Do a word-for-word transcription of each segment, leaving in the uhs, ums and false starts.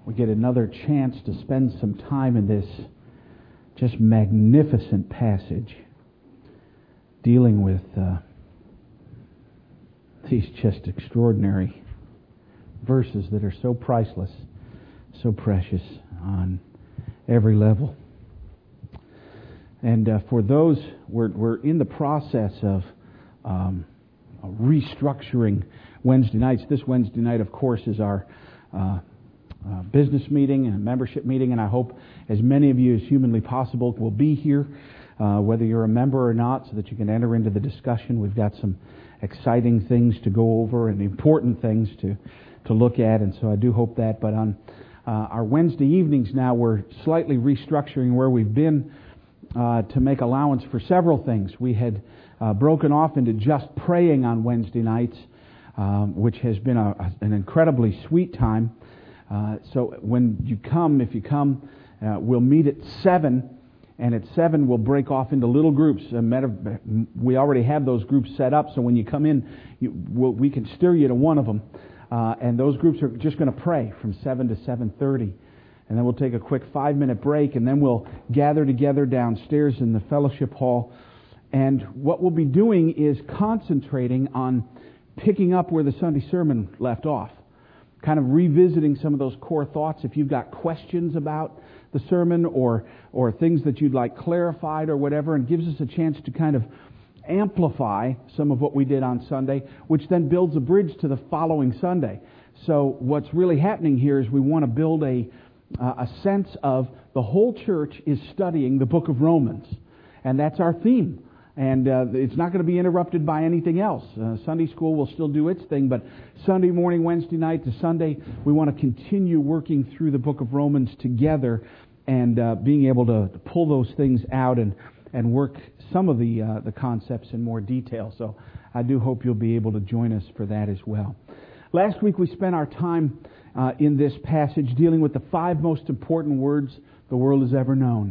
we get another chance to spend some time in this just magnificent passage dealing with uh, these just extraordinary verses that are so priceless, so precious on every level. And uh, for those, we're, we're in the process of um, restructuring Wednesday nights. This Wednesday night, of course, is our uh, uh, business meeting and membership meeting, and I hope as many of you as humanly possible will be here, uh, whether you're a member or not, so that you can enter into the discussion. We've got some exciting things to go over and important things to, to look at, and so I do hope that. But on uh, our Wednesday evenings now, we're slightly restructuring where we've been uh, to make allowance for several things. We had uh, broken off into just praying on Wednesday nights, um, which has been a, an incredibly sweet time. Uh, so when you come, if you come, uh, we'll meet at seven, and at seven we'll break off into little groups. A matter of, we already have those groups set up, so when you come in, you, we'll, we can steer you to one of them. Uh, and those groups are just going to pray from seven to seven thirty. And then we'll take a quick five-minute break, and then we'll gather together downstairs in the fellowship hall. And what we'll be doing is concentrating on picking up where the Sunday sermon left off, kind of revisiting some of those core thoughts. If you've got questions about the sermon or or things that you'd like clarified or whatever, and gives us a chance to kind of amplify some of what we did on Sunday, which then builds a bridge to the following Sunday. So what's really happening here is we want to build a uh, a sense of the whole church is studying the book of Romans, and that's our theme. And uh, it's not going to be interrupted by anything else. Uh, Sunday school will still do its thing, but Sunday morning, Wednesday night to Sunday, we want to continue working through the book of Romans together and uh, being able to pull those things out and, and work some of the uh, the concepts in more detail. So I do hope you'll be able to join us for that as well. Last week we spent our time uh, in this passage dealing with the five most important words the world has ever known.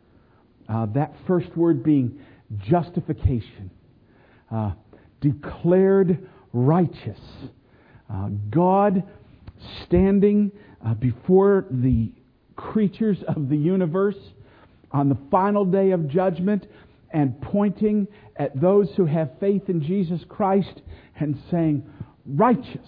Uh, that first word being justification, uh, declared righteous. Uh, God standing uh, before the creatures of the universe on the final day of judgment and pointing at those who have faith in Jesus Christ and saying, righteous,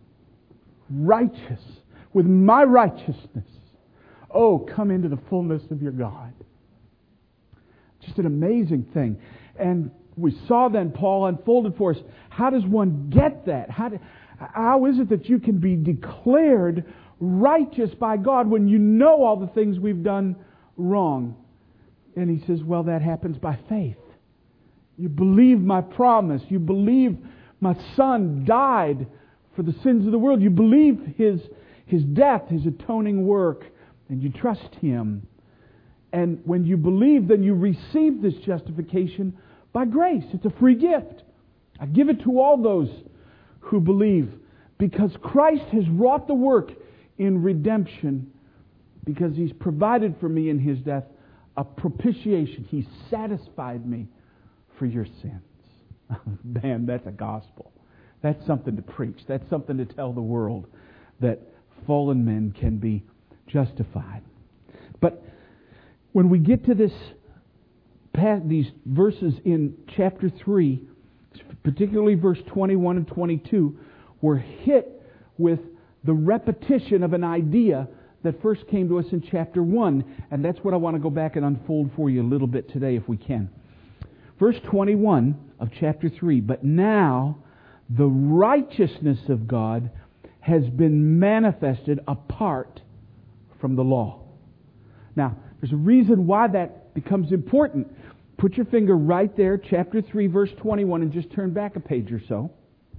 righteous, with my righteousness, oh, come into the fullness of your God. Just an amazing thing. And we saw then Paul unfolded for us, how does one get that? How, do, how is it that you can be declared righteous by God when you know all the things we've done wrong? And he says, well, that happens by faith. You believe my promise. You believe my Son died for the sins of the world. You believe His, His death, His atoning work, and you trust Him. And when you believe, then you receive this justification by grace. It's a free gift. I give it to all those who believe, because Christ has wrought the work in redemption, because He's provided for me in His death a propitiation. He satisfied me for your sins. Man, that's a gospel. That's something to preach. That's something to tell the world, that fallen men can be justified. But when we get to this, these verses in chapter three, particularly verse twenty-one and twenty-two, we're hit with the repetition of an idea that first came to us in chapter one. And that's what I want to go back and unfold for you a little bit today if we can. Verse twenty-one of chapter three, but now the righteousness of God has been manifested apart from the law. Now, there's a reason why that becomes important. Put your finger right there, chapter three, verse twenty-one, and just turn back a page or so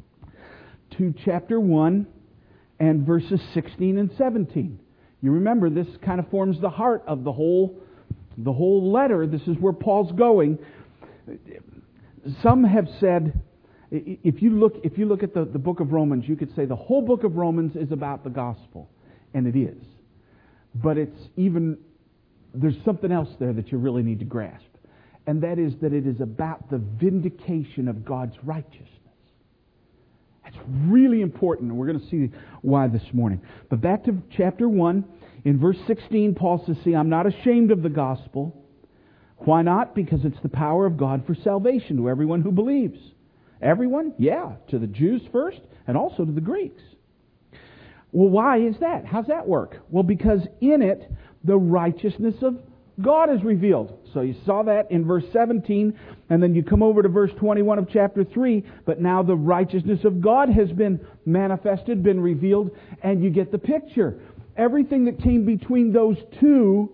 to chapter one and verses sixteen and seventeen. You remember, this kind of forms the heart of the whole, the whole letter. This is where Paul's going. Some have said, if you look, if you look at the, the book of Romans, you could say the whole book of Romans is about the gospel. And it is. But it's even... there's something else there that you really need to grasp. And that is that it is about the vindication of God's righteousness. That's really important, and we're going to see why this morning. But back to chapter one, in verse sixteen, Paul says, see, I'm not ashamed of the gospel. Why not? Because it's the power of God for salvation to everyone who believes. Everyone? Yeah, to the Jews first, and also to the Greeks. Well, why is that? How's that work? Well, because in it, the righteousness of God is revealed. So you saw that in verse seventeen, and then you come over to verse twenty-one of chapter three, but now the righteousness of God has been manifested, been revealed, and you get the picture. Everything that came between those two,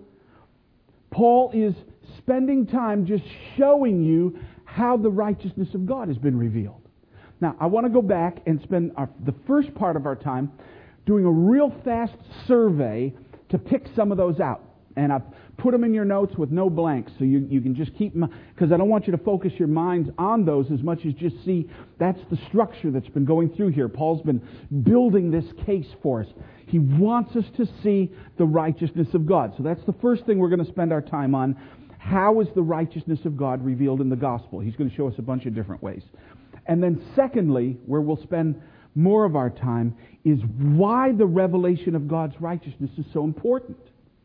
Paul is spending time just showing you how the righteousness of God has been revealed. Now, I want to go back and spend our, the first part of our time doing a real fast survey to pick some of those out. And I've put them in your notes with no blanks, so you, you can just keep them, because I don't want you to focus your minds on those as much as just see that's the structure that's been going through here. Paul's been building this case for us. He wants us to see the righteousness of God. So that's the first thing we're going to spend our time on. How is the righteousness of God revealed in the gospel? He's going to show us a bunch of different ways. And then secondly, where we'll spend more of our time, is why the revelation of God's righteousness is so important.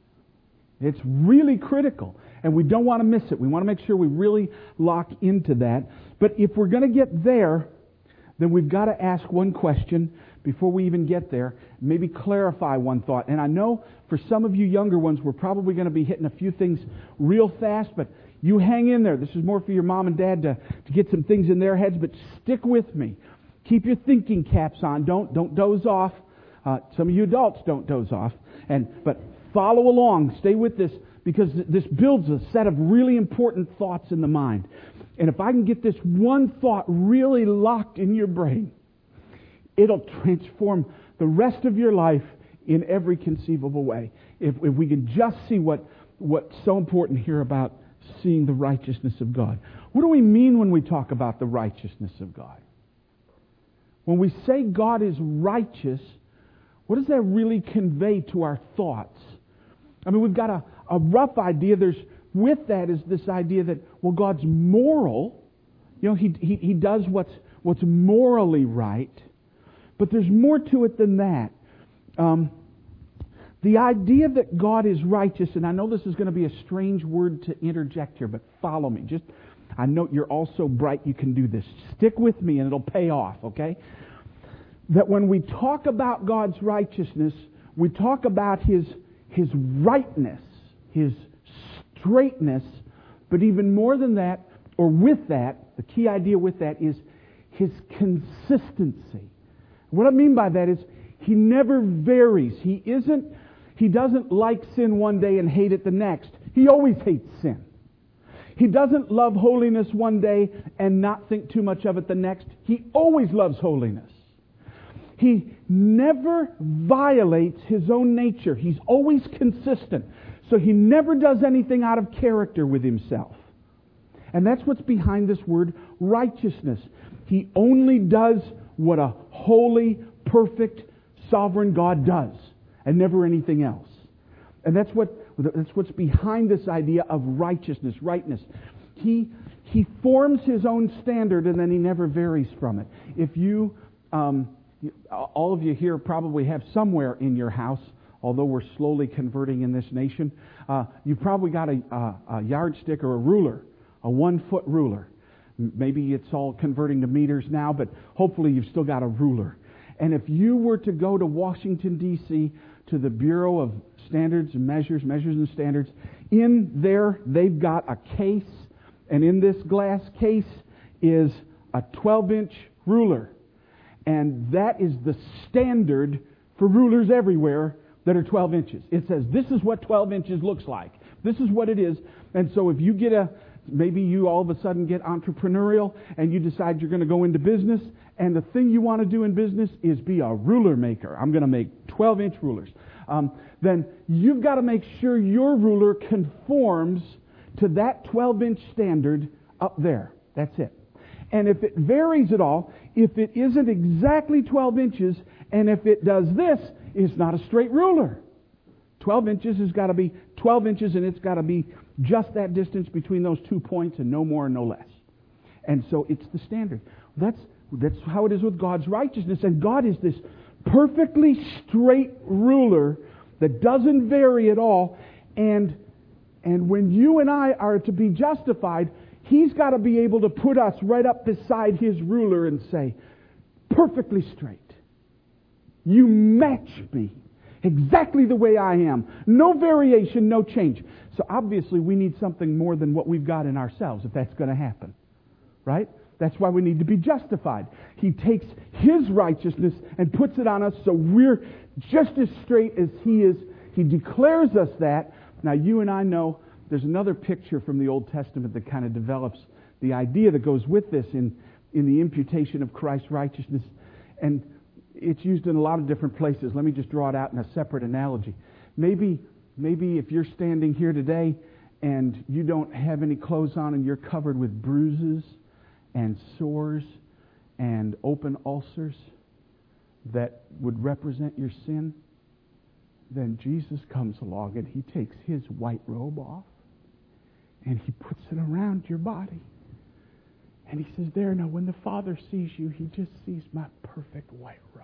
It's really critical, and we don't want to miss it. We want to make sure we really lock into that. But if we're going to get there, then we've got to ask one question before we even get there, maybe clarify one thought. And I know for some of you younger ones, we're probably going to be hitting a few things real fast, but you hang in there. This is more for your mom and dad to, to get some things in their heads, but stick with me. Keep your thinking caps on. Don't don't doze off. Uh, some of you adults don't doze off. And but follow along. Stay with this, because th- this builds a set of really important thoughts in the mind. And if I can get this one thought really locked in your brain, it'll transform the rest of your life in every conceivable way. If, if we can just see what what's so important here about seeing the righteousness of God. What do we mean when we talk about the righteousness of God? When we say God is righteous, what does that really convey to our thoughts? I mean, we've got a, a rough idea. There's with that is this idea that, well, God's moral. You know, He He, he does what's what's morally right. But there's more to it than that. Um, the idea that God is righteous, and I know this is going to be a strange word to interject here, but follow me. Just, I know you're all so bright you can do this. Stick with me and it'll pay off, okay? That when we talk about God's righteousness, we talk about His His rightness, His straightness, but even more than that, or with that, the key idea with that is His consistency. What I mean by that is He never varies. He isn't, He doesn't like sin one day and hate it the next. He always hates sin. He doesn't love holiness one day and not think too much of it the next. He always loves holiness. He never violates His own nature. He's always consistent. So He never does anything out of character with Himself. And that's what's behind this word righteousness. He only does what a holy, perfect, sovereign God does, and never anything else. And that's what that's what's behind this idea of righteousness, rightness. He He forms His own standard, and then He never varies from it. If you, um, all of you here probably have somewhere in your house, although we're slowly converting in this nation, uh, you've probably got a, a, a yardstick or a ruler, a one-foot ruler. Maybe it's all converting to meters now, but hopefully you've still got a ruler. And if you were to go to Washington, D C, to the Bureau of Standards and Measures, Measures and Standards, in there they've got a case, and in this glass case is a twelve-inch ruler. And that is the standard for rulers everywhere that are twelve inches. It says, this is what twelve inches looks like. This is what it is. And so if you get a, maybe you all of a sudden get entrepreneurial and you decide you're going to go into business, and the thing you want to do in business is be a ruler maker. I'm going to make twelve-inch rulers. Um, then you've got to make sure your ruler conforms to that twelve-inch standard up there. That's it. And if it varies at all, if it isn't exactly twelve inches, and if it does this, it's not a straight ruler. twelve inches has got to be twelve inches, and it's got to be just that distance between those two points, and no more and no less. And so it's the standard. That's That's how it is with God's righteousness. And God is this perfectly straight ruler that doesn't vary at all. And, and when you and I are to be justified, He's got to be able to put us right up beside His ruler and say, perfectly straight. You match me exactly the way I am. No variation, no change. So obviously we need something more than what we've got in ourselves if that's going to happen. Right? That's why we need to be justified. He takes His righteousness and puts it on us so we're just as straight as He is. He declares us that. Now you and I know there's another picture from the Old Testament that kind of develops the idea that goes with this in, in the imputation of Christ's righteousness. And it's used in a lot of different places. Let me just draw it out in a separate analogy. Maybe, maybe if you're standing here today and you don't have any clothes on and you're covered with bruises and sores and open ulcers that would represent your sin, then Jesus comes along and He takes His white robe off and He puts it around your body. And He says, there, now when the Father sees you, He just sees my perfect white robe.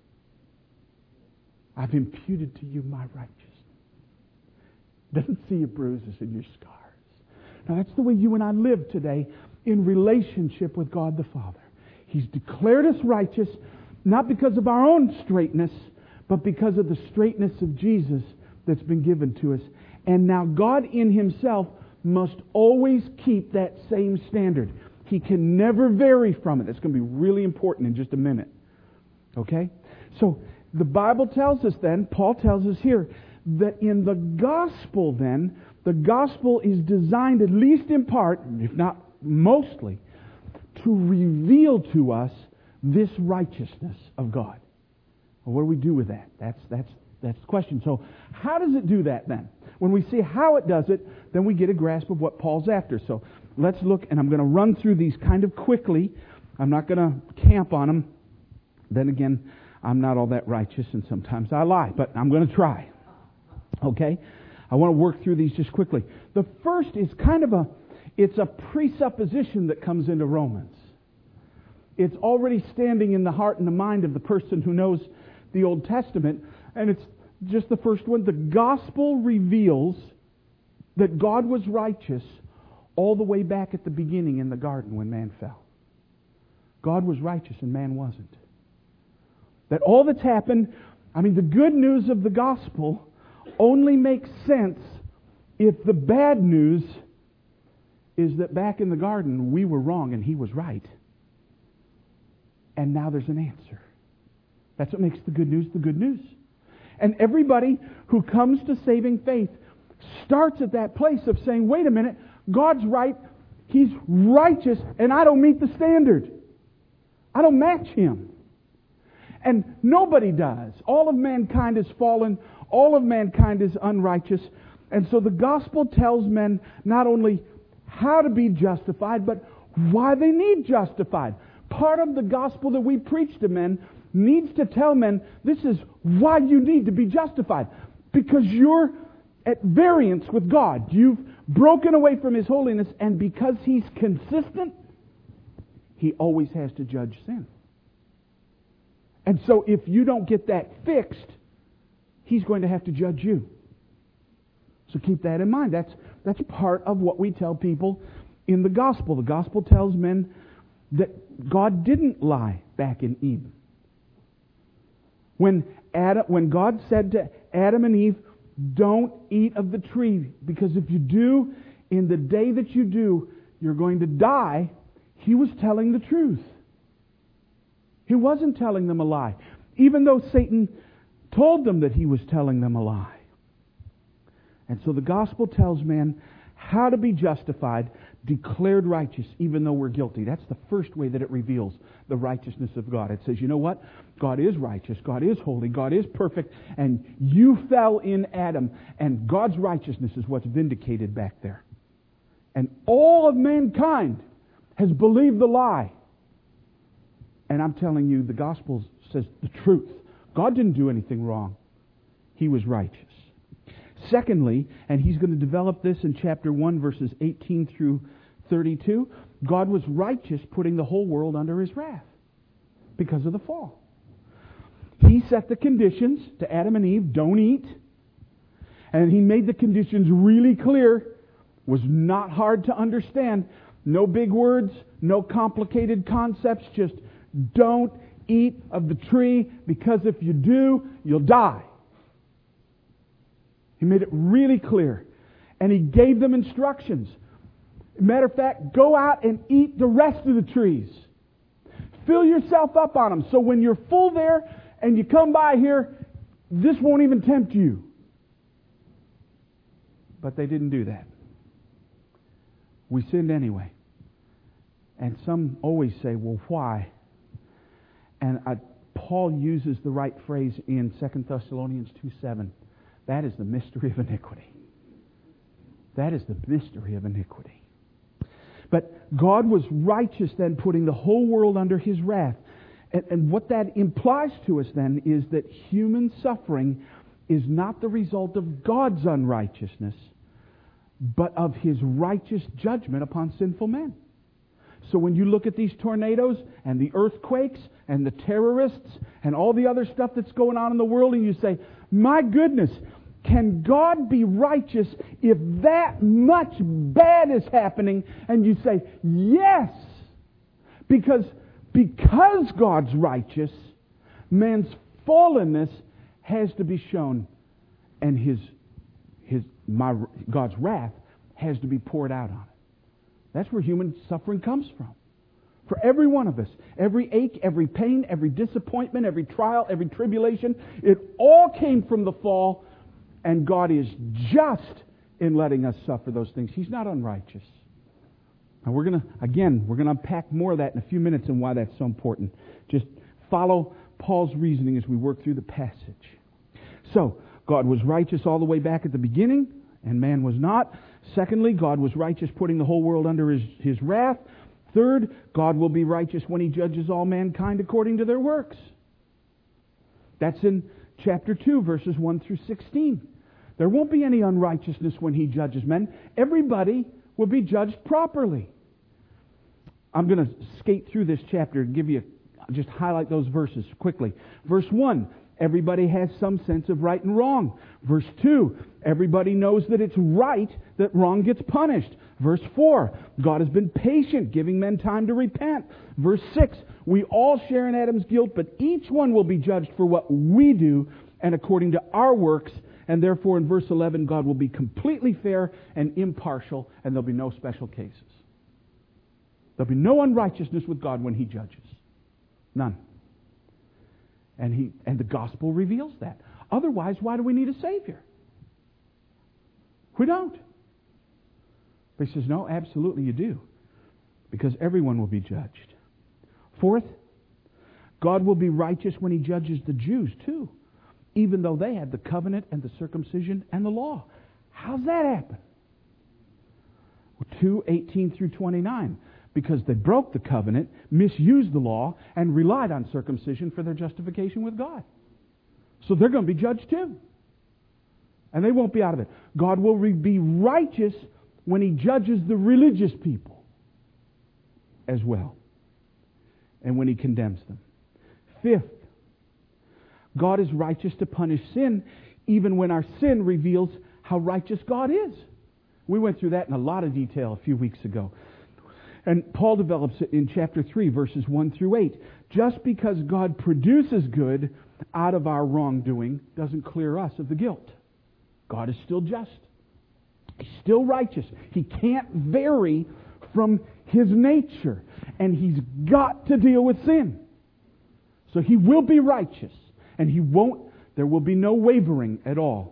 I've imputed to you my righteousness. Doesn't see your bruises and your scars. Now that's the way you and I live today in relationship with God the Father. He's declared us righteous, not because of our own straightness, but because of the straightness of Jesus that's been given to us. And now God in Himself must always keep that same standard. He can never vary from it. That's going to be really important in just a minute. Okay? So the Bible tells us then, Paul tells us here, that in the gospel then, the gospel is designed, at least in part, if not mostly, to reveal to us this righteousness of God. Well, what do we do with that? That's, that's, that's the question. So how does it do that then? When we see how it does it, then we get a grasp of what Paul's after. So let's look, and I'm going to run through these kind of quickly. I'm not going to camp on them. Then again, I'm not all that righteous, and sometimes I lie, but I'm going to try. Okay? I want to work through these just quickly. The first is kind of a, it's a presupposition that comes into Romans. It's already standing in the heart and the mind of the person who knows the Old Testament, and it's just the first one. The gospel reveals that God was righteous all the way back at the beginning in the garden when man fell. God was righteous and man wasn't. That all that's happened, I mean, the good news of the gospel only makes sense if the bad news is that back in the garden we were wrong and He was right. And now there's an answer. That's what makes the good news the good news. And everybody who comes to saving faith starts at that place of saying, wait a minute, God's right, He's righteous, and I don't meet the standard. I don't match Him. And nobody does. All of mankind is fallen. All of mankind is unrighteous. And so the gospel tells men not only how to be justified, but why they need justified. Part of the gospel that we preach to men needs to tell men this is why you need to be justified. Because you're at variance with God. You've broken away from His holiness, and because He's consistent, He always has to judge sin. And so if you don't get that fixed, He's going to have to judge you. So keep that in mind. That's, that's part of what we tell people in the gospel. The gospel tells men that God didn't lie back in Eden. When Adam, when God said to Adam and Eve, don't eat of the tree, because if you do, in the day that you do, you're going to die, He was telling the truth. He wasn't telling them a lie, even though Satan told them that he was telling them a lie. And so the gospel tells men how to be justified, declared righteous, even though we're guilty. That's the first way that it reveals the righteousness of God. It says, you know what? God is righteous. God is holy. God is perfect. And you fell in Adam. And God's righteousness is what's vindicated back there. And all of mankind has believed the lie. And I'm telling you, the gospel says the truth. God didn't do anything wrong. He was righteous. Secondly, and he's going to develop this in chapter one, verses eighteen through thirty-two, God was righteous, putting the whole world under His wrath. because of the fall. He set the conditions to Adam and Eve, don't eat. And He made the conditions really clear. Was not hard to understand. No big words, no complicated concepts, just don't eat of the tree, because if you do, you'll die. He made it really clear. And He gave them instructions. Matter of fact, go out and eat the rest of the trees. Fill yourself up on them. So when you're full there and you come by here, this won't even tempt you. But they didn't do that. We sinned anyway. And some always say, well, why? And I, Paul uses the right phrase in Second Thessalonians two seven. That is the mystery of iniquity. That is the mystery of iniquity. But God was righteous then, putting the whole world under His wrath. And, and what that implies to us then is that human suffering is not the result of God's unrighteousness, but of His righteous judgment upon sinful men. So when you look at these tornadoes and the earthquakes and the terrorists and all the other stuff that's going on in the world, and you say, my goodness, can God be righteous if that much bad is happening? And you say, yes, because, because God's righteous, man's fallenness has to be shown, and his, his, my, God's wrath has to be poured out on it. That's where human suffering comes from. For every one of us, every ache, every pain, every disappointment, every trial, every tribulation, it all came from the fall, and God is just in letting us suffer those things. He's not unrighteous. And we're going to, again, we're going to unpack more of that in a few minutes and why that's so important. Just follow Paul's reasoning as we work through the passage. So, God was righteous all the way back at the beginning, and man was not. Secondly, God was righteous, putting the whole world under His, his wrath. Third, God will be righteous when He judges all mankind according to their works. That's in chapter two, verses one through sixteen. There won't be any unrighteousness when He judges men. Everybody will be judged properly. I'm going to skate through this chapter and give you, just highlight those verses quickly. Verse one, everybody has some sense of right and wrong. Verse two, everybody knows that it's right that wrong gets punished. Verse four, God has been patient, giving men time to repent. Verse six, we all share in Adam's guilt, but each one will be judged for what we do and according to our works. And therefore, in verse eleven, God will be completely fair and impartial, and there'll be no special cases. There'll be no unrighteousness with God when He judges. None. And he and the gospel reveals that. Otherwise, why do we need a Savior? We don't. But He says, no, absolutely you do. Because everyone will be judged. Fourth, God will be righteous when He judges the Jews too, even though they had the covenant and the circumcision and the law. How's that happen? Well, two eighteen through twenty-nine. Because they broke the covenant, misused the law, and relied on circumcision for their justification with God. So they're going to be judged too. And they won't be out of it. God will be righteous when He judges the religious people as well. And when He condemns them. Fifth, God is righteous to punish sin even when our sin reveals how righteous God is. We went through that in a lot of detail a few weeks ago. And Paul develops it in chapter three, verses one through eight. Just because God produces good out of our wrongdoing doesn't clear us of the guilt. God is still just. He's still righteous. He can't vary from His nature. And He's got to deal with sin. So He will be righteous. And He won't, there will be no wavering at all.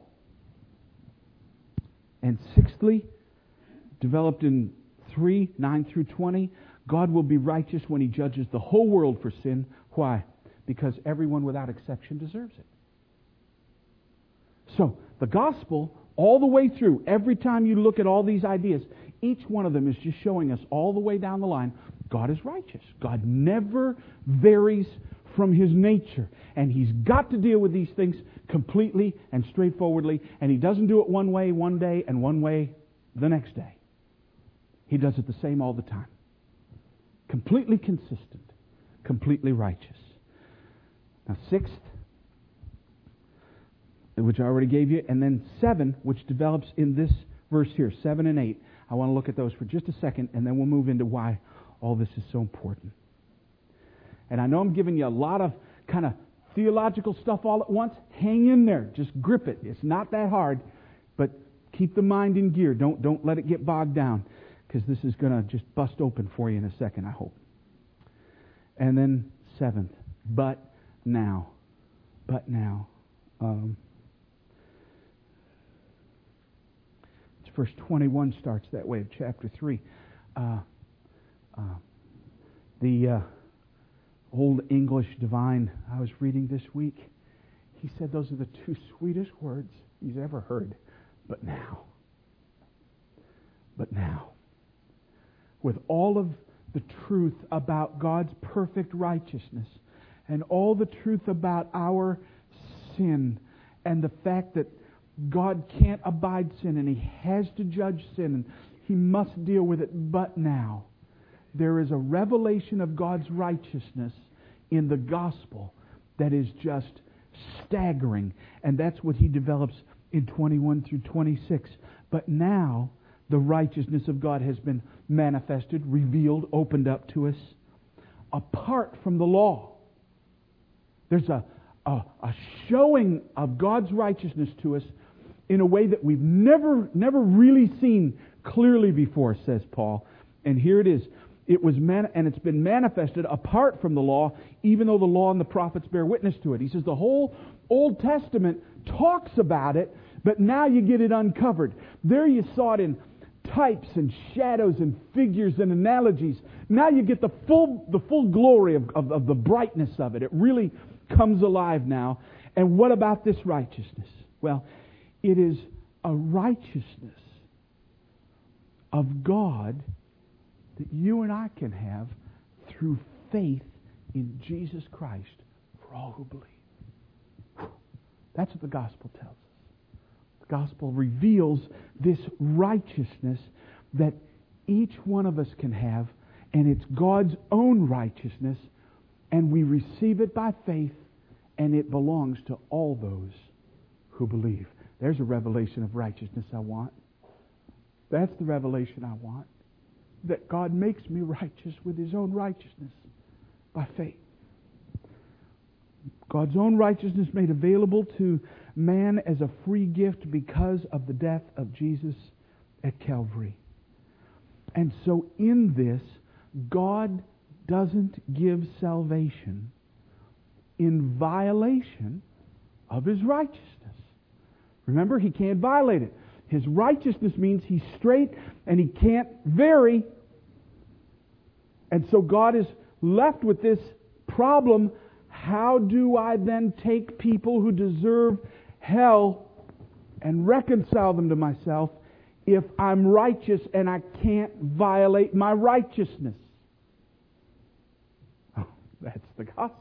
And sixthly, developed in three, nine through twenty, God will be righteous when He judges the whole world for sin. Why? Because everyone without exception deserves it. So, the gospel, all the way through, every time you look at all these ideas, each one of them is just showing us all the way down the line, God is righteous. God never varies from His nature. And He's got to deal with these things completely and straightforwardly. And He doesn't do it one way one day and one way the next day. He does it the same all the time. Completely consistent. Completely righteous. Now, sixth, which I already gave you, and then seven, which develops in this verse here, seven and eight. I want to look at those for just a second, and then we'll move into why all this is so important. And I know I'm giving you a lot of kind of theological stuff all at once. Hang in there. Just grip it. It's not that hard, but keep the mind in gear. Don't, don't let it get bogged down, because this is going to just bust open for you in a second, I hope. And then seventh, but now. But now. Um, verse twenty-one starts that way of chapter three. Uh, uh, the uh, Old English Divine I was reading this week, he said those are the two sweetest words he's ever heard. But now. But now. With all of the truth about God's perfect righteousness and all the truth about our sin and the fact that God can't abide sin and He has to judge sin and He must deal with it. But now, there is a revelation of God's righteousness in the gospel that is just staggering. And that's what He develops in twenty-one through twenty-six. But now, the righteousness of God has been manifested, revealed, opened up to us, apart from the law. There's a, a, a showing of God's righteousness to us in a way that we've never, never really seen clearly before, says Paul. And here it is. It was man- and it's been manifested apart from the law, even though the law and the prophets bear witness to it. He says the whole Old Testament talks about it, but now you get it uncovered. There you saw it in types and shadows and figures and analogies. Now you get the full the full glory of, of, of the brightness of it. It really comes alive now. And what about this righteousness? Well, it is a righteousness of God that you and I can have through faith in Jesus Christ for all who believe. That's what the gospel tells us. The gospel reveals this righteousness that each one of us can have, and it's God's own righteousness, and we receive it by faith, and it belongs to all those who believe. There's a revelation of righteousness I want. That's the revelation I want. That God makes me righteous with His own righteousness by faith. God's own righteousness made available to man as a free gift because of the death of Jesus at Calvary. And so in this, God doesn't give salvation in violation of His righteousness. Remember, He can't violate it. His righteousness means He's straight and He can't vary. And so God is left with this problem. How do I then take people who deserve hell and reconcile them to myself if I'm righteous and I can't violate my righteousness? Oh, that's the gospel.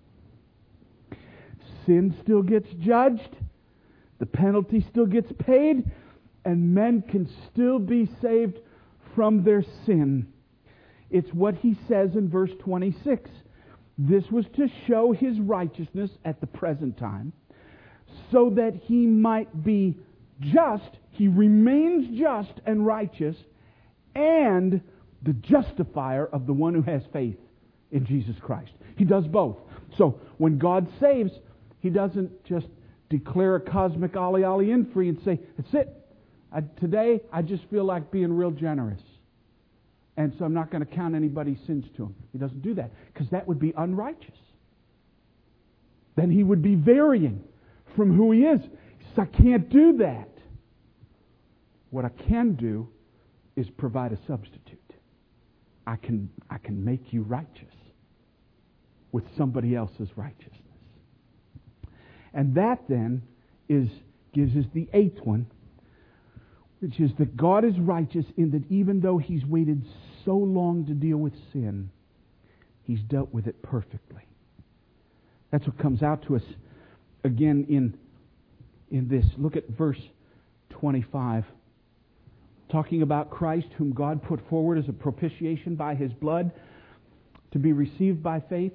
Sin still gets judged. The penalty still gets paid. And men can still be saved from their sin. It's what he says in verse twenty-six. This was to show His righteousness at the present time, so that He might be just, He remains just and righteous, and the justifier of the one who has faith in Jesus Christ. He does both. So when God saves, He doesn't just declare a cosmic Ali Ali in free and say, that's it. I, today, I just feel like being real generous. And so I'm not going to count anybody's sins to Him. He doesn't do that, because that would be unrighteous. Then He would be varying from who He is. He says, I can't do that. What I can do is provide a substitute. I can, I can make you righteous with somebody else's righteousness. And that then is gives us the eighth one, which is that God is righteous in that even though He's waited so long to deal with sin, He's dealt with it perfectly. That's what comes out to us again in, in this. Look at verse twenty-five. Talking about Christ, whom God put forward as a propitiation by His blood to be received by faith.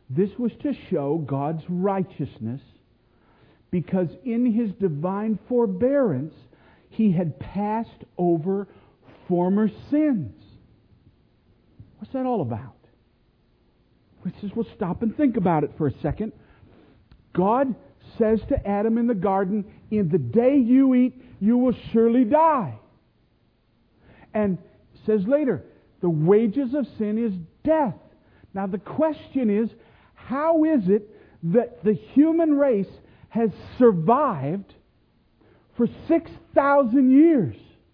This was to show God's righteousness, because in His divine forbearance, He had passed over former sins. What's that all about? We just will stop and think about it for a second. God says to Adam in the garden, in the day you eat, you will surely die. And says later, the wages of sin is death. Now the question is, how is it that the human race has survived for six thousand years?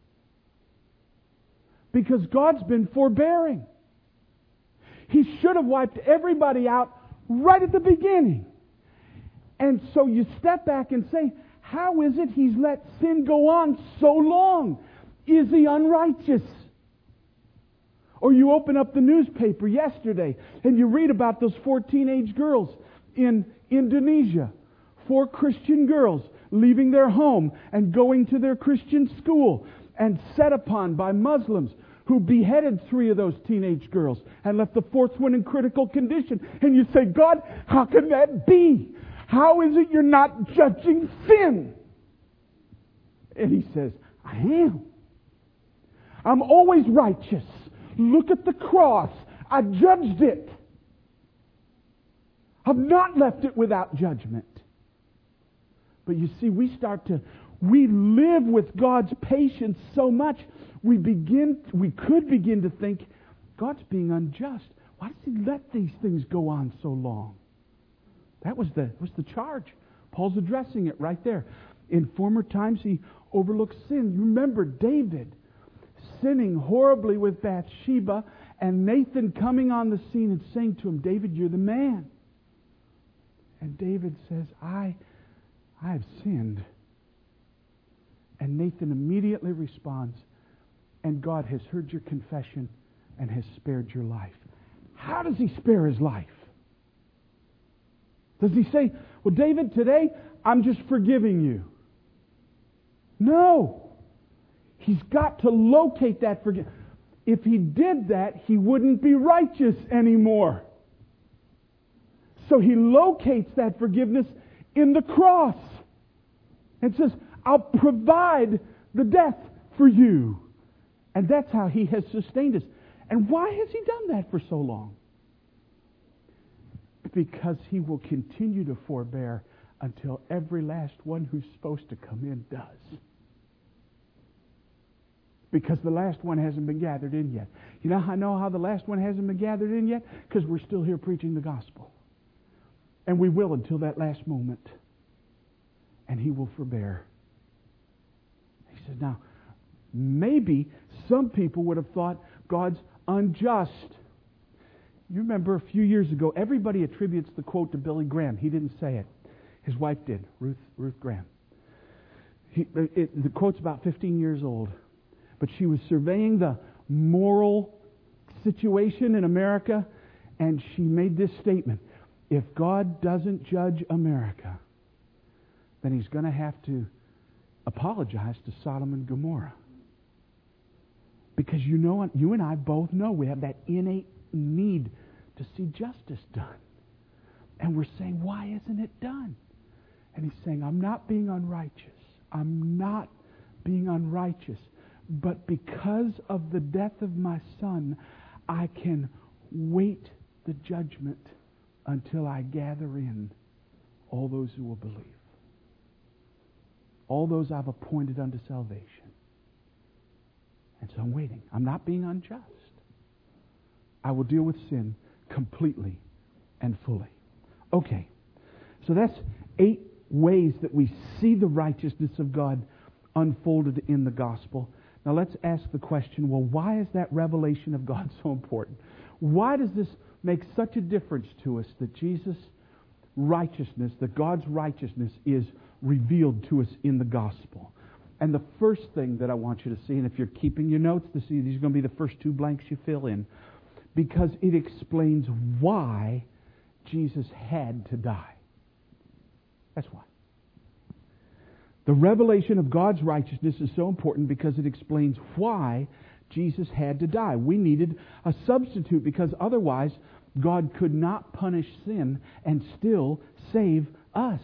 Because God's been forbearing. He should have wiped everybody out right at the beginning. And so you step back and say, how is it He's let sin go on so long? Is He unrighteous? Or you open up the newspaper yesterday and you read about those four teenage girls in Indonesia. Four Christian girls leaving their home and going to their Christian school and set upon by Muslims who beheaded three of those teenage girls and left the fourth one in critical condition. And you say, God, how can that be? How is it you're not judging sin? And He says, I am. I'm always righteous. Look at the cross. I judged it. I've not left it without judgment. But you see, we start to, we live with God's patience so much, we begin, we could begin to think, God's being unjust. Why does He let these things go on so long? That was the, was the charge. Paul's addressing it right there. In former times, He overlooked sin. You remember David sinning horribly with Bathsheba, and Nathan coming on the scene and saying to him, David, you're the man. And David says, I, I have sinned. And Nathan immediately responds, and God has heard your confession and has spared your life. How does He spare his life? Does He say, well, David, today I'm just forgiving you? No. He's got to locate that forgiveness. If He did that, He wouldn't be righteous anymore. So He locates that forgiveness in the cross and says, I'll provide the death for you. And that's how He has sustained us. And why has He done that for so long? Because He will continue to forbear until every last one who's supposed to come in does. Because the last one hasn't been gathered in yet. You know how I know how the last one hasn't been gathered in yet? Because we're still here preaching the gospel. And we will until that last moment. And He will forbear. He says, now, maybe some people would have thought God's unjust. You remember a few years ago, everybody attributes the quote to Billy Graham. He didn't say it. His wife did, Ruth, Ruth Graham. He, it, the quote's about fifteen years old. But she was surveying the moral situation in America, and she made this statement. If God doesn't judge America, then He's going to have to apologize to Sodom and Gomorrah. Because you know, you and I both know we have that innate need to see justice done. And we're saying, why isn't it done? And He's saying, I'm not being unrighteous. I'm not being unrighteous. But because of the death of my Son, I can wait the judgment until I gather in all those who will believe. All those I've appointed unto salvation. And so I'm waiting. I'm not being unjust. I will deal with sin completely and fully. Okay, so that's eight ways that we see the righteousness of God unfolded in the gospel. Now let's ask the question, well, why is that revelation of God so important? Why does this make such a difference to us that Jesus' righteousness, that God's righteousness is revealed to us in the gospel? And the first thing that I want you to see, and if you're keeping your notes, this, these are going to be the first two blanks you fill in, because it explains why Jesus had to die. That's why. The revelation of God's righteousness is so important because it explains why Jesus had to die. We needed a substitute because otherwise God could not punish sin and still save us.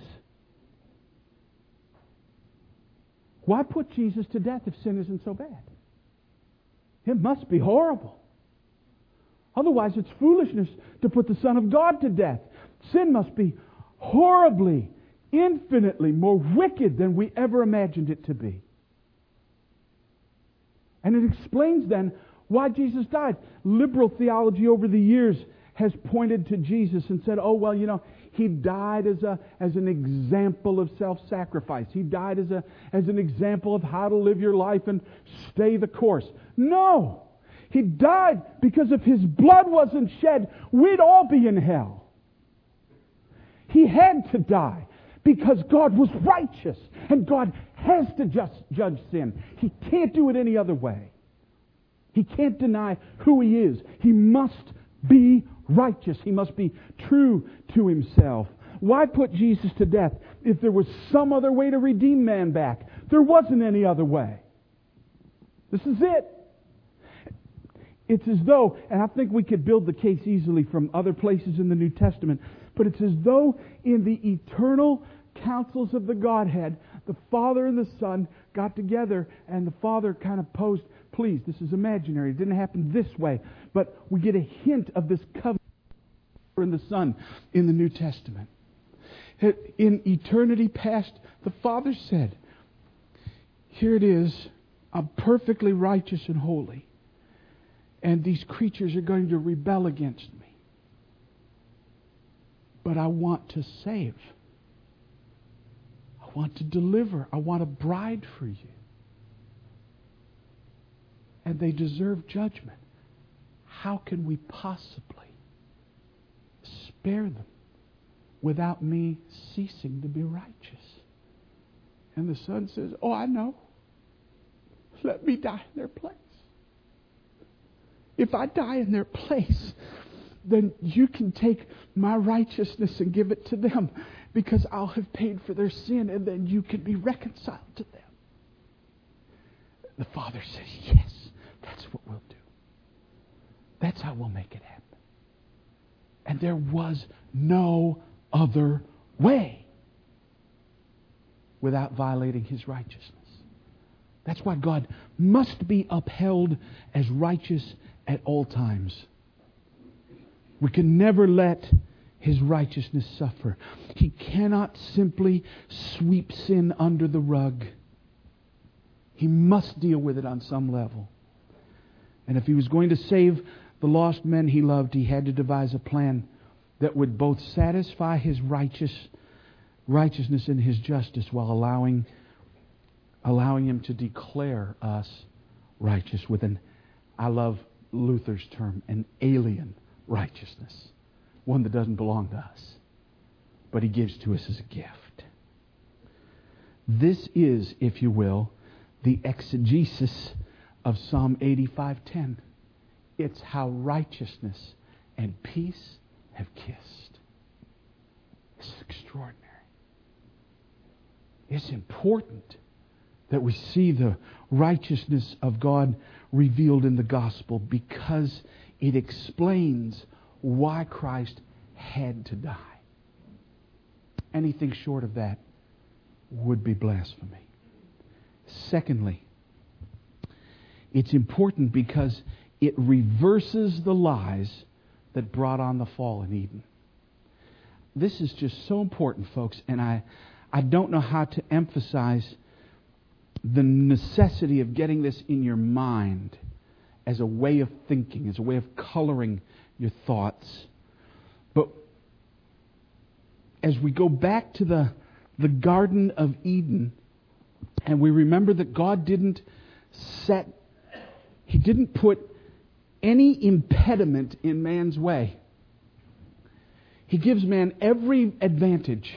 Why put Jesus to death if sin isn't so bad? It must be horrible. Otherwise, it's foolishness to put the Son of God to death. Sin must be horribly, infinitely more wicked than we ever imagined it to be. And it explains then why Jesus died. Liberal theology over the years has pointed to Jesus and said, oh, well, you know, He died as a as an example of self-sacrifice. He died as a as an example of how to live your life and stay the course. No! He died because if His blood wasn't shed, we'd all be in hell. He had to die because God was righteous and God has to just judge sin. He can't do it any other way. He can't deny who He is. He must be righteous. He must be true to Himself. Why put Jesus to death if there was some other way to redeem man back? There wasn't any other way. This is it. It's as though, and I think we could build the case easily from other places in the New Testament, but it's as though in the eternal councils of the Godhead, the Father and the Son got together and the Father kind of posed, please, this is imaginary. It didn't happen this way. But we get a hint of this covenant in the Son in the New Testament. In eternity past, the Father said, here it is, I'm perfectly righteous and holy. And these creatures are going to rebel against me. But I want to save. I want to deliver. I want a bride for you. And they deserve judgment. How can we possibly spare them without me ceasing to be righteous? And the Son says, oh, I know. Let me die in their place. If I die in their place, then you can take my righteousness and give it to them because I'll have paid for their sin and then you can be reconciled to them. The Father says, yes, that's what we'll do. That's how we'll make it happen. And there was no other way without violating His righteousness. That's why God must be upheld as righteous at all times. We can never let His righteousness suffer. He cannot simply sweep sin under the rug. He must deal with it on some level. And if He was going to save the lost men He loved, He had to devise a plan that would both satisfy His righteous righteousness and His justice while allowing allowing Him to declare us righteous with an, I love Luther's term, an alien righteousness. One that doesn't belong to us, but He gives to us as a gift. This is, if you will, the exegesis of Psalm eighty-five ten. It's how righteousness and peace have kissed. It's extraordinary. It's important that we see the righteousness of God revealed in the gospel because it explains why Christ had to die. Anything short of that would be blasphemy. Secondly, it's important because it reverses the lies that brought on the fall in Eden. This is just so important, folks, and I, I don't know how to emphasize the necessity of getting this in your mind as a way of thinking, as a way of coloring your thoughts. But as we go back to the, the Garden of Eden, and we remember that God didn't set, He didn't put any impediment in man's way. He gives man every advantage.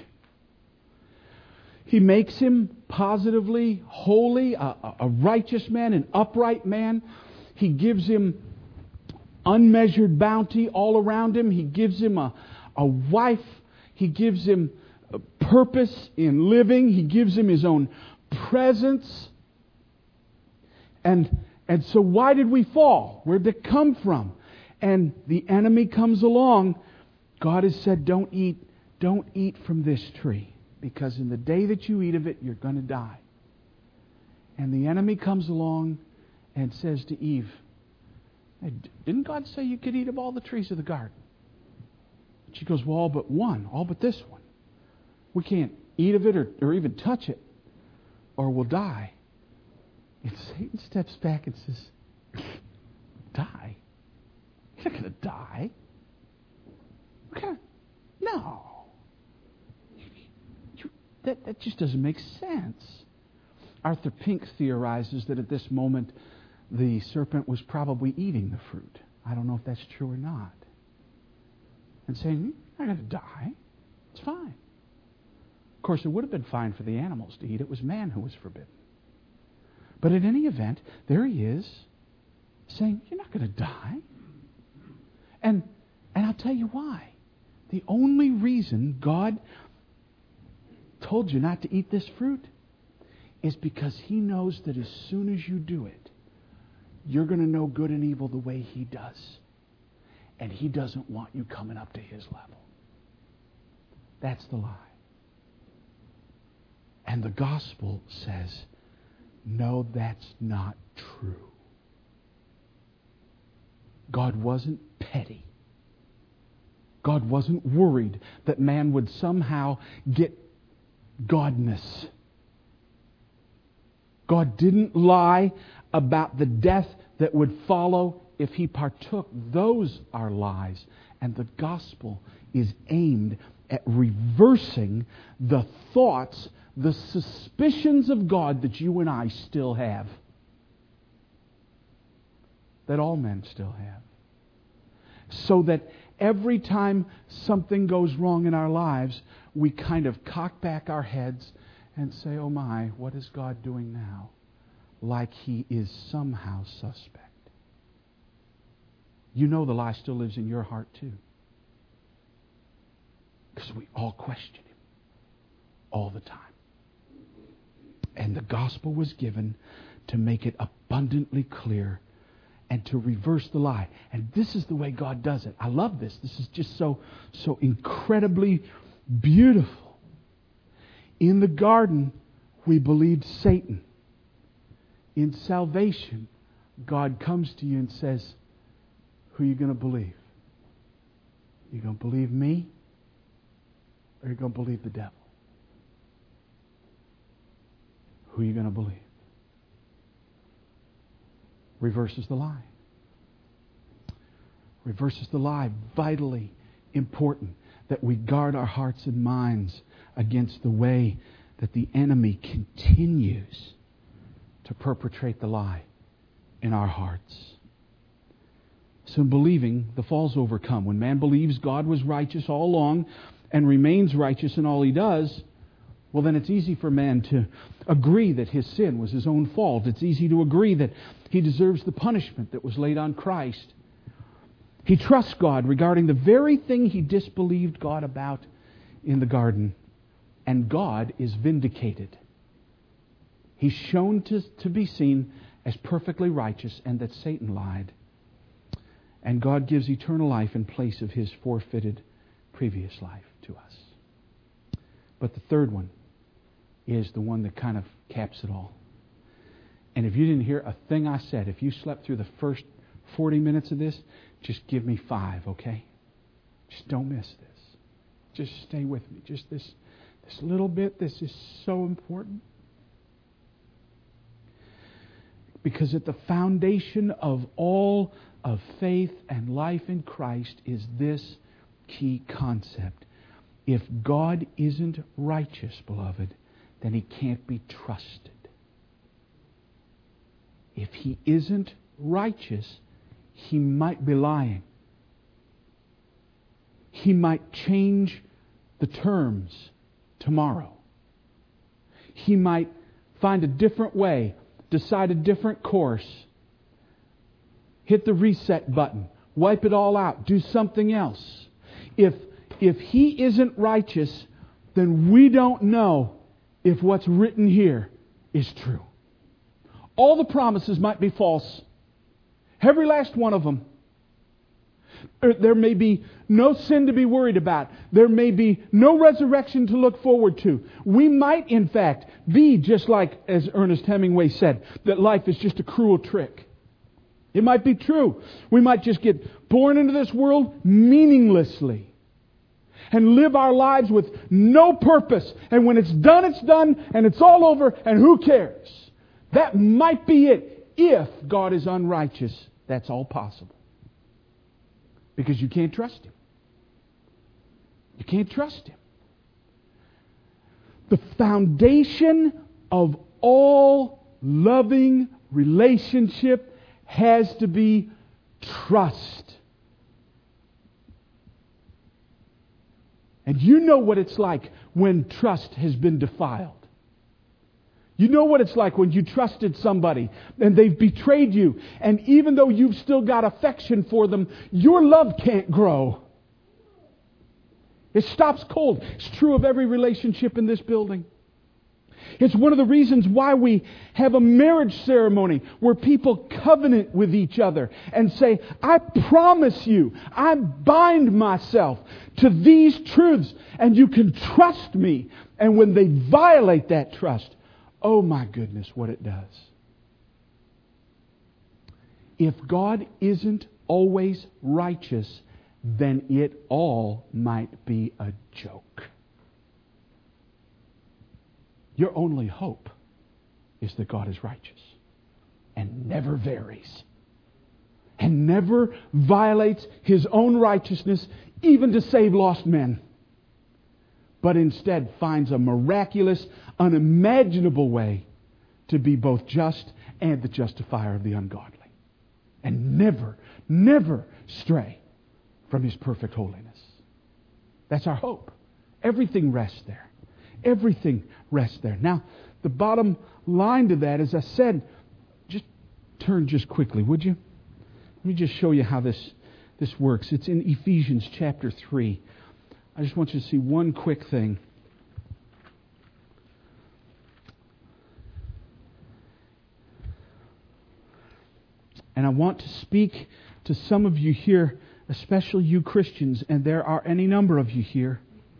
He makes him positively holy, a, a righteous man, an upright man. He gives him unmeasured bounty all around him. He gives him a, a wife. He gives him a purpose in living. He gives him His own presence. And, and so why did we fall? Where did it come from? and the enemy comes along, God has said, don't eat, don't eat from this tree, because in the day that you eat of it, you're going to die. And the enemy comes along and says to Eve, hey, didn't God say you could eat of all the trees of the garden? She goes, well, all but one, all but this one. We can't eat of it or, or even touch it, or we'll die. And Satan steps back and says, die? You're not going to die. Okay. No. You, you, that, that just doesn't make sense. Arthur Pink theorizes that at this moment the serpent was probably eating the fruit. I don't know if that's true or not. And saying, you're not going to die. It's fine. Of course, it would have been fine for the animals to eat. It was man who was forbidden. But in any event, there he is saying, you're not going to die. And, and I'll tell you why. The only reason God told you not to eat this fruit is because He knows that as soon as you do it, you're going to know good and evil the way He does. And He doesn't want you coming up to His level. That's the lie. And the gospel says, no, that's not true. God wasn't petty. God wasn't worried that man would somehow get godness. God didn't lie about the death that would follow if He partook. Those are lies. And the gospel is aimed at reversing the thoughts, the suspicions of God that you and I still have. That all men still have. So that every time something goes wrong in our lives, we kind of cock back our heads and say, oh my, what is God doing now? Like He is somehow suspect. You know the lie still lives in your heart too. Because we all question Him. All the time. And the gospel was given to make it abundantly clear and to reverse the lie. And this is the way God does it. I love this. This is just so, so incredibly beautiful. In the garden, we believed Satan. In salvation, God comes to you and says, who are you going to believe? Are you going to believe me? Or are you going to believe the devil? Who are you going to believe? Reverses the lie. Reverses the lie. Vitally important that we guard our hearts and minds against the way that the enemy continues to perpetrate the lie in our hearts. So in believing, the fall's overcome. When man believes God was righteous all along and remains righteous in all he does, well, then it's easy for man to agree that his sin was his own fault. It's easy to agree that he deserves the punishment that was laid on Christ. He trusts God regarding the very thing he disbelieved God about in the garden. And God is vindicated. He's shown to, to be seen as perfectly righteous and that Satan lied. And God gives eternal life in place of his forfeited previous life to us. But the third one is the one that kind of caps it all. And if you didn't hear a thing I said, if you slept through the first forty minutes of this, just give me five, okay? Just don't miss this. Just stay with me. Just this, this little bit. This is so important. Because at the foundation of all of faith and life in Christ is this key concept. If God isn't righteous, beloved, then He can't be trusted. If He isn't righteous, He might be lying. He might change the terms tomorrow. He might find a different way, decide a different course, hit the reset button, wipe it all out, do something else. If If He isn't righteous, then we don't know if what's written here is true. All the promises might be false. Every last one of them. Or there may be no sin to be worried about. There may be no resurrection to look forward to. We might, in fact, be just like, as Ernest Hemingway said, that life is just a cruel trick. It might be true. We might just get born into this world meaninglessly and live our lives with no purpose. And when it's done, it's done, and it's all over, and who cares? That might be it. If God is unrighteous, that's all possible. Because you can't trust Him. You can't trust Him. The foundation of all loving relationship has to be trust. And you know what it's like when trust has been defiled. You know what it's like when you trusted somebody and they've betrayed you. And even though you've still got affection for them, your love can't grow. It stops cold. It's true of every relationship in this building. It's one of the reasons why we have a marriage ceremony where people covenant with each other and say, I promise you, I bind myself to these truths and you can trust me. And when they violate that trust, oh my goodness, what it does. If God isn't always righteous, then it all might be a joke. Your only hope is that God is righteous and never varies and never violates His own righteousness even to save lost men, but instead finds a miraculous, unimaginable way to be both just and the justifier of the ungodly and never, never stray from His perfect holiness. That's our hope. Everything rests there. Everything rests there. Now, the bottom line to that, as I said, just turn just quickly, would you? Let me just show you how this, this works. It's in Ephesians chapter three. I just want you to see one quick thing. And I want to speak to some of you here, especially you Christians, and there are any number of you here,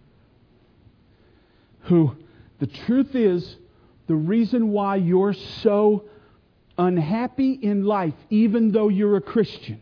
who the truth is, the reason why you're so unhappy in life, even though you're a Christian,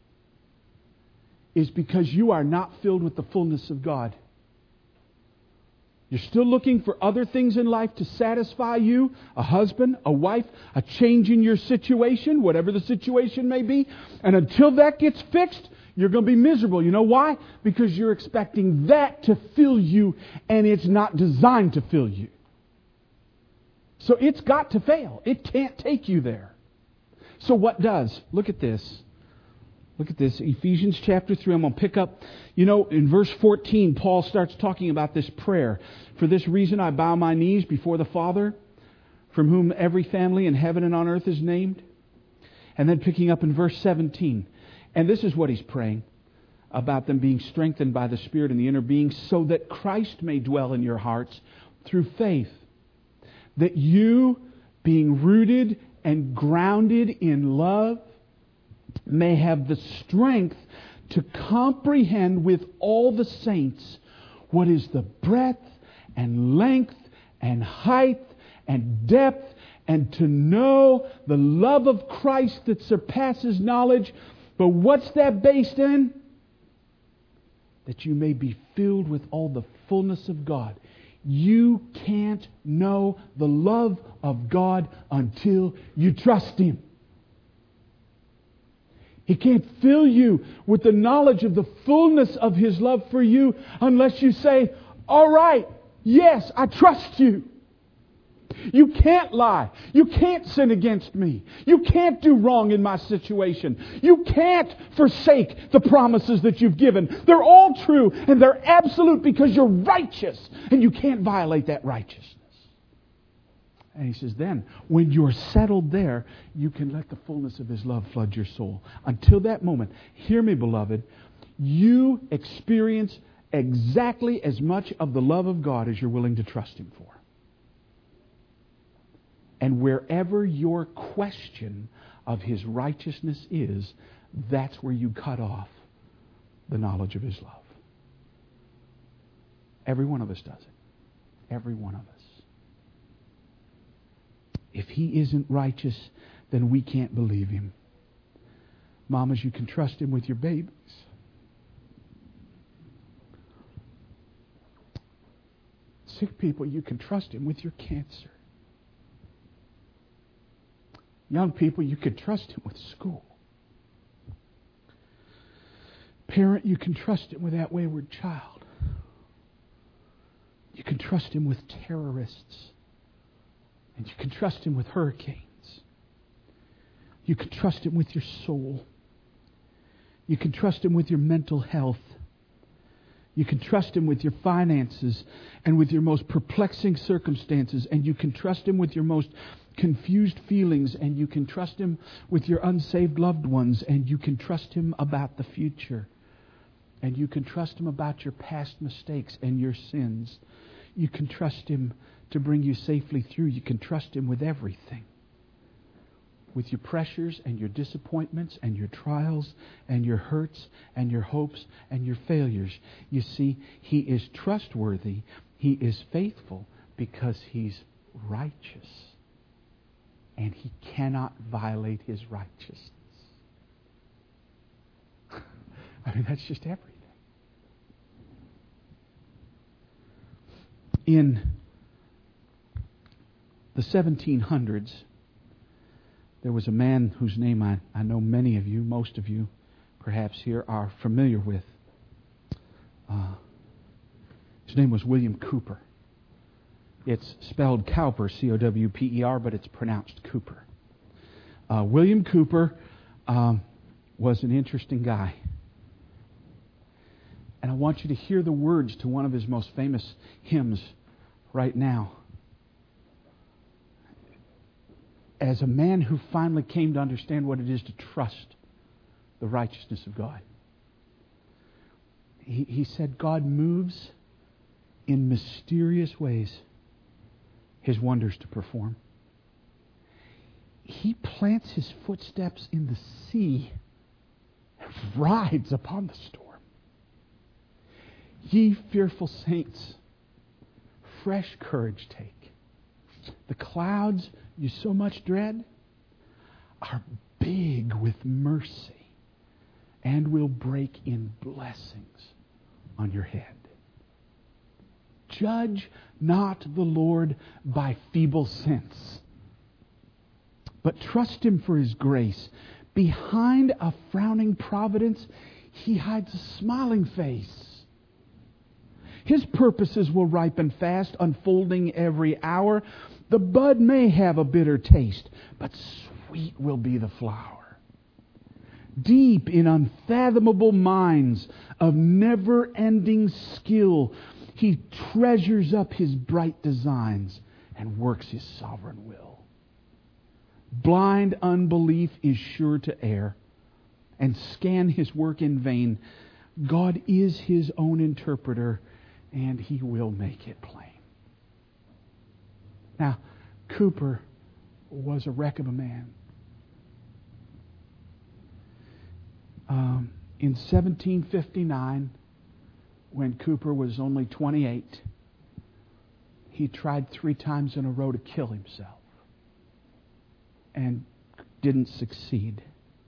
is because you are not filled with the fullness of God. You're still looking for other things in life to satisfy you, a husband, a wife, a change in your situation, whatever the situation may be. And until that gets fixed, you're going to be miserable. You know why? Because you're expecting that to fill you, and it's not designed to fill you. So it's got to fail. It can't take you there. So what does? Look at this. Look at this. Ephesians chapter three. I'm going to pick up, you know, in verse fourteen, Paul starts talking about this prayer. For this reason I bow my knees before the Father, from whom every family in heaven and on earth is named. And then picking up in verse seventeen. And this is what he's praying about them being strengthened by the Spirit in the inner being, so that Christ may dwell in your hearts through faith. That you, being rooted and grounded in love, may have the strength to comprehend with all the saints what is the breadth and length and height and depth, and to know the love of Christ that surpasses knowledge. But what's that based in? That you may be filled with all the fullness of God. You can't know the love of God until you trust Him. He can't fill you with the knowledge of the fullness of His love for you unless you say, all right, yes, I trust you. You can't lie. You can't sin against me. You can't do wrong in my situation. You can't forsake the promises that you've given. They're all true and they're absolute because you're righteous and you can't violate that righteousness. And he says, then, when you're settled there, you can let the fullness of His love flood your soul. Until that moment, hear me, beloved, you experience exactly as much of the love of God as you're willing to trust Him for. And wherever your question of His righteousness is, that's where you cut off the knowledge of His love. Every one of us does it. Every one of us. If He isn't righteous, then we can't believe Him. Mamas, you can trust Him with your babies. Sick people, you can trust Him with your cancer. Young people, you can trust Him with school. Parent, you can trust Him with that wayward child. You can trust Him with terrorists. And you can trust Him with hurricanes. You can trust Him with your soul. You can trust Him with your mental health. You can trust Him with your finances and with your most perplexing circumstances. And you can trust Him with your most confused feelings. And you can trust Him with your unsaved loved ones. And you can trust Him about the future. And you can trust Him about your past mistakes and your sins. You can trust Him to bring you safely through. You can trust Him with everything. With your pressures and your disappointments and your trials and your hurts and your hopes and your failures. You see, He is trustworthy. He is faithful because He's righteous. And He cannot violate His righteousness. I mean, that's just everything. In the seventeen hundreds, there was a man whose name I, I know many of you, most of you, perhaps here, are familiar with. Uh, his name was William Cowper. It's spelled Cowper, C O W P E R, but it's pronounced Cooper. Uh, William Cowper um, was an interesting guy. And I want you to hear the words to one of his most famous hymns right now. As a man who finally came to understand what it is to trust the righteousness of God. He, he said, God moves in mysterious ways His wonders to perform. He plants His footsteps in the sea and rides upon the storm. Ye fearful saints, fresh courage take. The clouds you so much dread are big with mercy and will break in blessings on your head. Judge not the Lord by feeble sense, but trust Him for His grace. Behind a frowning providence, He hides a smiling face. His purposes will ripen fast, unfolding every hour. The bud may have a bitter taste, but sweet will be the flower. Deep in unfathomable mines of never-ending skill, He treasures up His bright designs and works His sovereign will. Blind unbelief is sure to err and scan His work in vain. God is His own interpreter, and He will make it plain. Now, Cowper was a wreck of a man. Um, in seventeen fifty-nine, when Cowper was only twenty-eight, he tried three times in a row to kill himself and didn't succeed.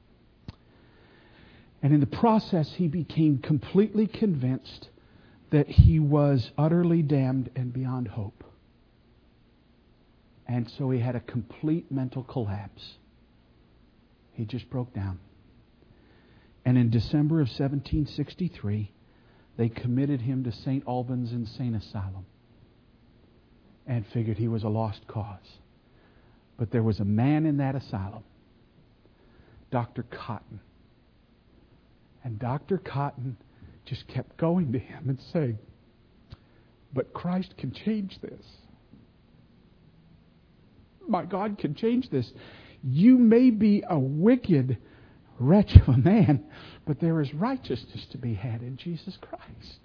And in the process, he became completely convinced that he was utterly damned and beyond hope. And so he had a complete mental collapse. He just broke down. And in December of seventeen sixty-three, they committed him to Saint Albans Insane Asylum and figured he was a lost cause. But there was a man in that asylum, Doctor Cotton. And Doctor Cotton just kept going to him and saying, but Christ can change this. My God can change this. You may be a wicked wretch of a man, but there is righteousness to be had in Jesus Christ.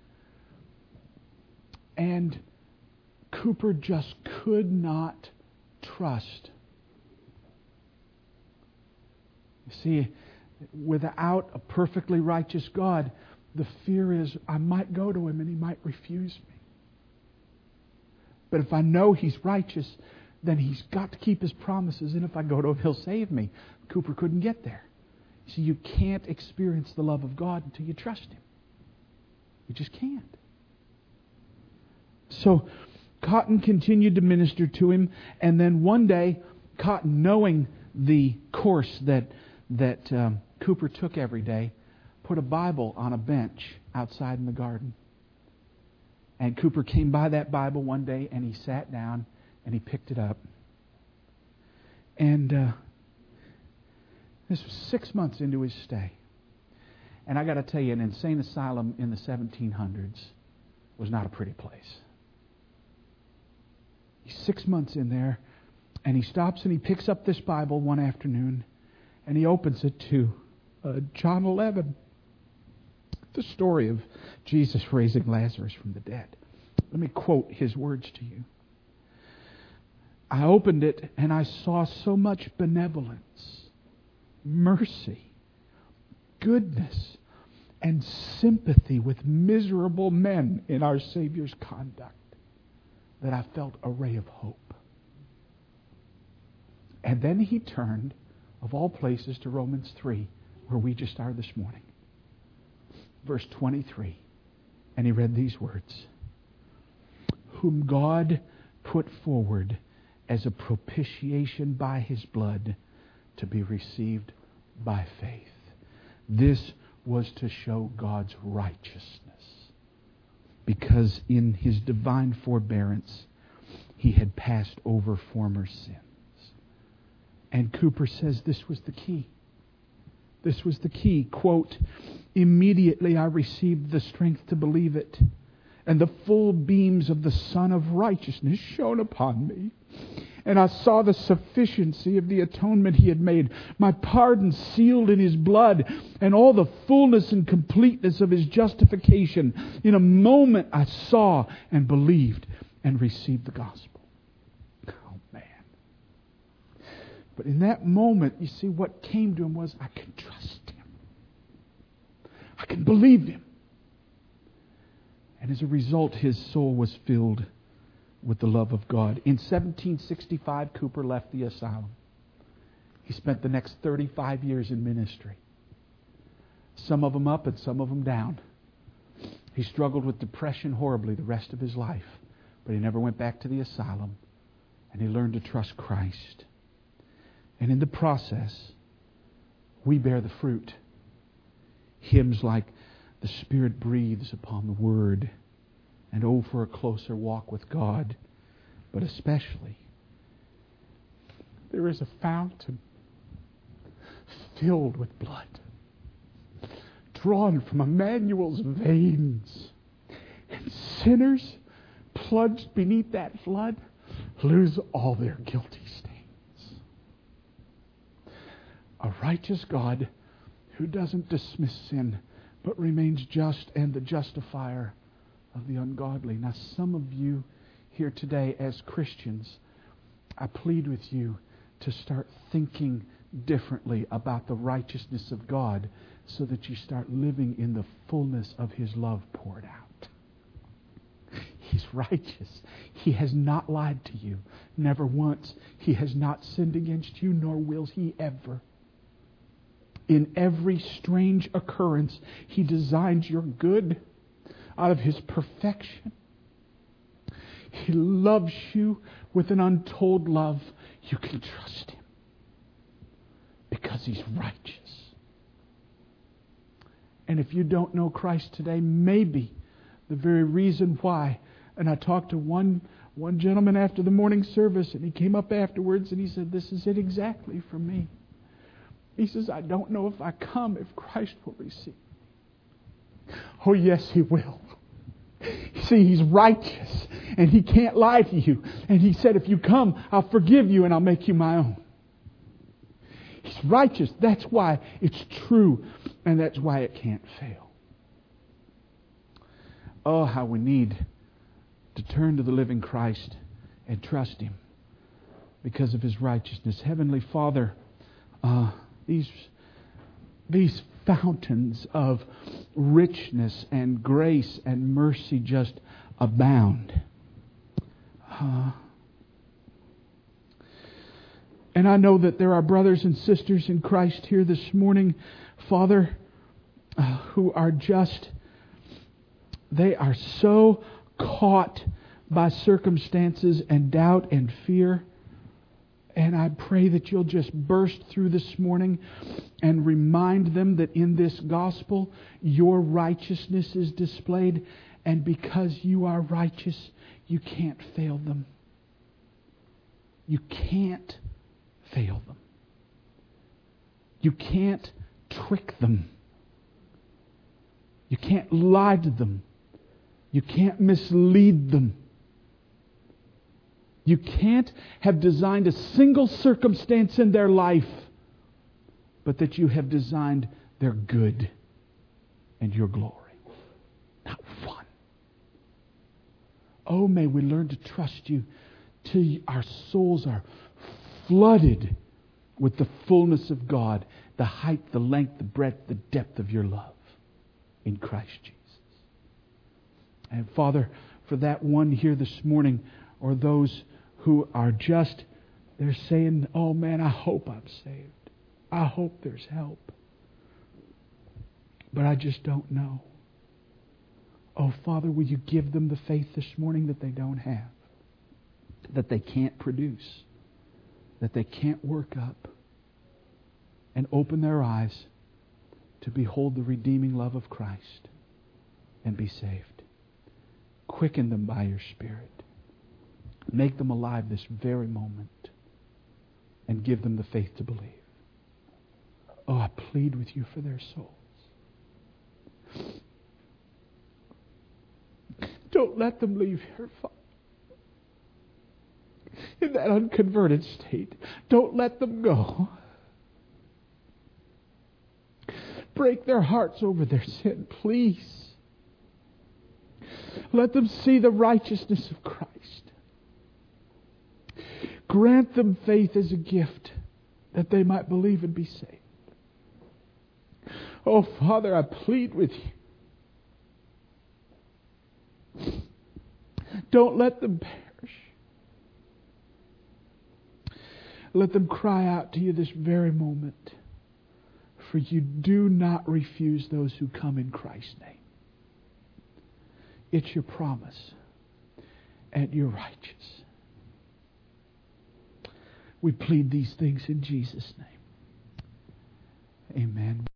And Cowper just could not trust. You see, without a perfectly righteous God, the fear is I might go to Him and He might refuse me. But if I know He's righteous, then He's got to keep His promises, and if I go to Him, He'll save me. Cooper couldn't get there. See, you can't experience the love of God until you trust Him. You just can't. So Cotton continued to minister to him, and then one day, Cotton, knowing the course that that um, Cooper took every day, put a Bible on a bench outside in the garden. And Cooper came by that Bible one day, and he sat down, and he picked it up. And uh, this was six months into his stay. And I got to tell you, an insane asylum in the seventeen hundreds was not a pretty place. He's six months in there, and he stops and he picks up this Bible one afternoon, and he opens it to uh, John eleven, the story of Jesus raising Lazarus from the dead. Let me quote his words to you. I opened it, and I saw so much benevolence, mercy, goodness, and sympathy with miserable men in our Savior's conduct that I felt a ray of hope. And then he turned, of all places, to Romans three, where we just are this morning. Verse twenty-three. And he read these words. Whom God put forward as a propitiation by His blood to be received by faith. This was to show God's righteousness, because in His divine forbearance He had passed over former sins. And Cooper says this was the key. This was the key. Quote, immediately I received the strength to believe it, and the full beams of the Sun of Righteousness shone upon me. And I saw the sufficiency of the atonement He had made, my pardon sealed in His blood, and all the fullness and completeness of His justification. In a moment I saw and believed and received the gospel. Oh, man. But in that moment, you see, what came to him was, I can trust Him. I can believe Him. And as a result, his soul was filled with the love of God. In seventeen sixty-five, Cooper left the asylum. He spent the next thirty-five years in ministry. Some of them up and some of them down. He struggled with depression horribly the rest of his life, but he never went back to the asylum, and he learned to trust Christ. And in the process, we bear the fruit. Hymns like the Spirit breathes upon the Word, and oh, for a closer walk with God. But especially, there is a fountain filled with blood, drawn from Emmanuel's veins. And sinners plunged beneath that flood lose all their guilty stains. A righteous God who doesn't dismiss sin, but remains just and the justifier of the ungodly. Now, some of you here today as Christians, I plead with you to start thinking differently about the righteousness of God, so that you start living in the fullness of His love poured out. He's righteous. He has not lied to you, never once. He has not sinned against you, nor will He ever. In every strange occurrence, He designs your good out of His perfection. He loves you with an untold love. You can trust Him because He's righteous. And if you don't know Christ today, maybe the very reason why, and I talked to one, one gentleman after the morning service, and he came up afterwards and he said, this is it exactly for me. He says, I don't know if I come, if Christ will receive me. Oh, yes, He will. See, He's righteous, and He can't lie to you. And He said, if you come, I'll forgive you and I'll make you my own. He's righteous. That's why it's true, and that's why it can't fail. Oh, how we need to turn to the living Christ and trust Him because of His righteousness. Heavenly Father, uh, these these fountains of richness and grace and mercy just abound. Uh, and I know that there are brothers and sisters in Christ here this morning, Father, uh, who are just, they are so caught by circumstances and doubt and fear. And I pray that you'll just burst through this morning and remind them that in this gospel, your righteousness is displayed. And because you are righteous, you can't fail them. You can't fail them. You can't trick them. You can't lie to them. You can't mislead them. You can't have designed a single circumstance in their life, but that you have designed their good and your glory. Not one. Oh, may we learn to trust you till our souls are flooded with the fullness of God, the height, the length, the breadth, the depth of your love in Christ Jesus. And Father, for that one here this morning, or those who are just, they're saying, oh man, I hope I'm saved. I hope there's help. But I just don't know. Oh Father, will you give them the faith this morning that they don't have? That they can't produce? That they can't work up? And open their eyes to behold the redeeming love of Christ and be saved. Quicken them by your Spirit. Make them alive this very moment and give them the faith to believe. Oh, I plead with you for their souls. Don't let them leave here, Father, in that unconverted state. Don't let them go. Break their hearts over their sin, please. Let them see the righteousness of Christ. Grant them faith as a gift that they might believe and be saved. Oh, Father, I plead with you. Don't let them perish. Let them cry out to you this very moment. For you do not refuse those who come in Christ's name. It's your promise. And you're righteous. We plead these things in Jesus' name. Amen.